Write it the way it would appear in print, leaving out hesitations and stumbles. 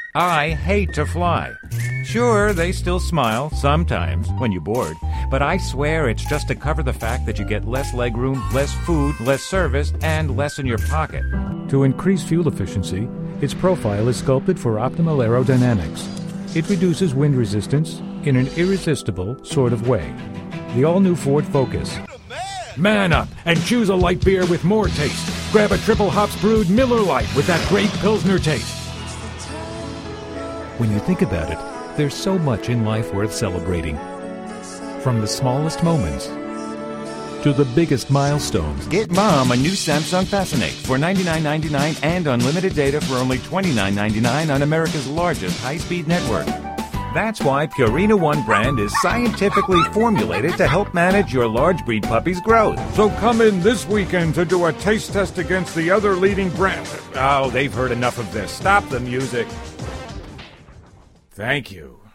I hate to fly. Sure, they still smile sometimes when you're bored, but I swear it's just to cover the fact that you get less legroom, less food, less service, and less in your pocket. To increase fuel efficiency, its profile is sculpted for optimal aerodynamics. It reduces wind resistance in an irresistible sort of way. The all-new Ford Focus. Man up and choose a light beer with more taste. Grab a triple hops brewed Miller Lite with that great Pilsner taste. When you think about it, there's so much in life worth celebrating. From the smallest moments to the biggest milestones. Get Mom a new Samsung Fascinate for $99.99 and unlimited data for only $29.99 on America's largest high-speed network. That's why Purina One brand is scientifically formulated to help manage your large breed puppy's growth. So come in this weekend to do a taste test against the other leading brand. Oh, they've heard enough of this. Stop the music. Thank you.